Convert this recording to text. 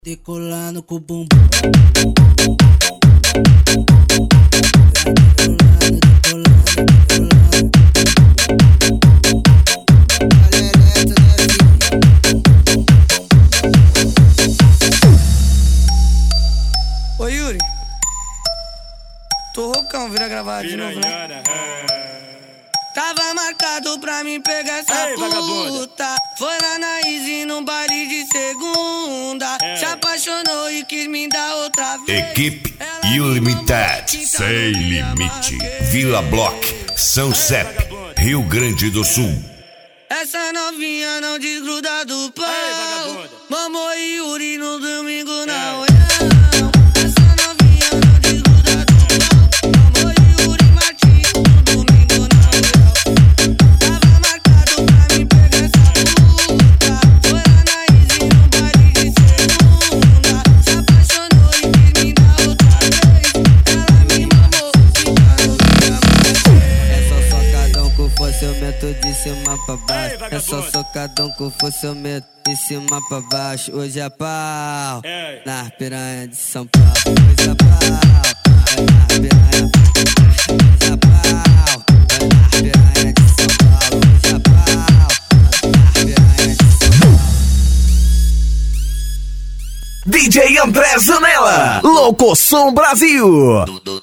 Decolando com o bumbum. Ô Yuri, tô roucão, vira gravar de novo, né? Tava marcado pra mim pegar essa puta. Foi lá na Easy num baile de segunda. Se apaixonou e quis me dar outra vez. Equipe Unlimited, Sem Limite, Vila Block, São Sepp, Rio Grande do Sul. Essa novinha não desgruda do pau. Mamô e Yuri no domingo na olhão. De cima pra baixo, é só socadão com força, eu meto de cima pra baixo. Hoje é pau, na piranha de São Paulo. Hoje é pau, na piranha. Hoje é pau, na piranha de São Paulo. Hoje é pau, na piranha de São Paulo. DJ André Zanella, Louco Som Brasil.